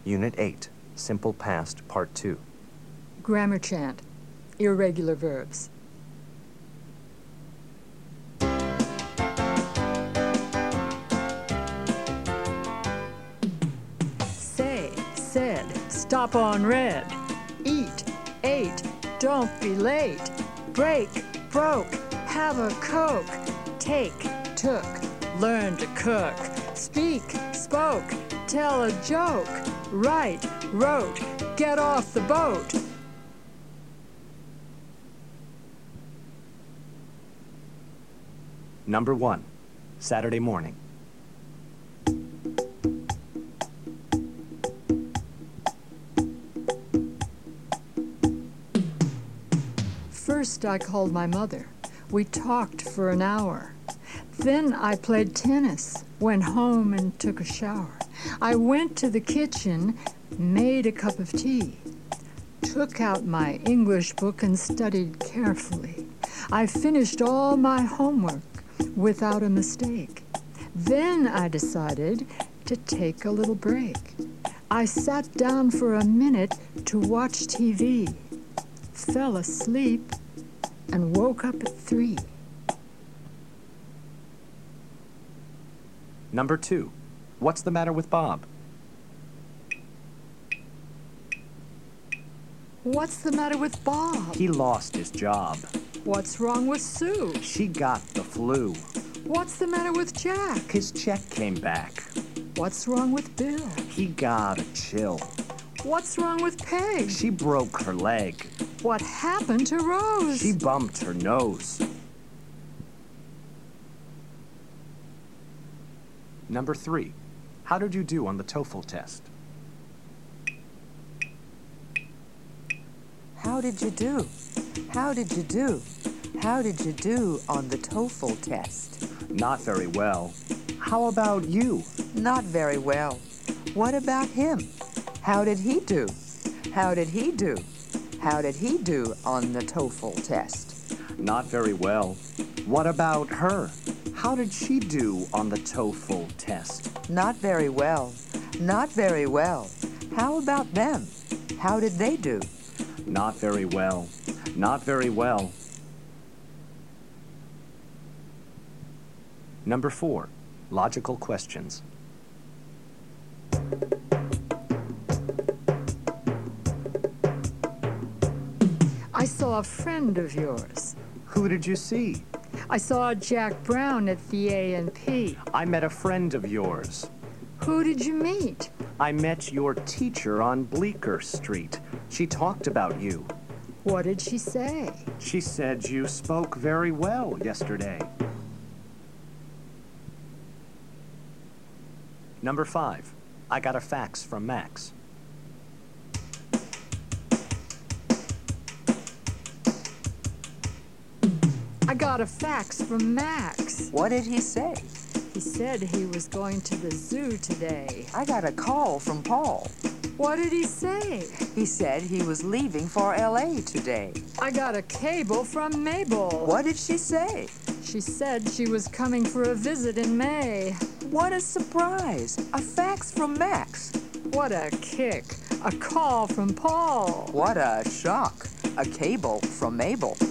Unit 8, Simple Past, Part 2. Grammar chant. Irregular verbs. Say, said, stop on red. Eat, ate, don't be late. Break, broke, have a Coke. Take, took, learn to cook. Speak, spoke, tell a joke. Write, wrote, get off the boat. Number 1, Saturday morning. First, I called my mother. We talked for an hour. Then I played tennis, went home and took a shower. I went to the kitchen, made a cup of tea, took out my English book and studied carefully. I finished all my homework without a mistake. Then I decided to take a little break. I sat down for a minute to watch TV, fell asleep, and woke up at 3. Number 2, what's the matter with Bob? What's the matter with Bob? He lost his job. What's wrong with Sue? She got the flu. What's the matter with Jack? His check came back. What's wrong with Bill? He got a chill. What's wrong with Peg? She broke her leg. What happened to Rose? She bumped her nose. Number 3, how did you do on the TOEFL test? How did you do? How did you do? How did you do on the TOEFL test? Not very well. How about you? Not very well. What about him? How did he do? How did he do? How did he do on the TOEFL test? Not very well. What about her? How did she do on the TOEFL test? Not very well. Not very well. How about them? How did they do? Not very well. Not very well. Number 4, logical questions. I saw a friend of yours. Who did you see? I saw Jack Brown at the A&P. I met a friend of yours. Who did you meet? I met your teacher on Bleecker Street. She talked about you. What did she say? She said you spoke very well yesterday. Number 5, I got a fax from Max. I got a fax from Max. What did he say? He said he was going to the zoo today. I got a call from Paul. What did he say? He said he was leaving for LA today. I got a cable from Mabel. What did she say? She said she was coming for a visit in May. What a surprise! A fax from Max. What a kick. A call from Paul. What a shock! A cable from Mabel.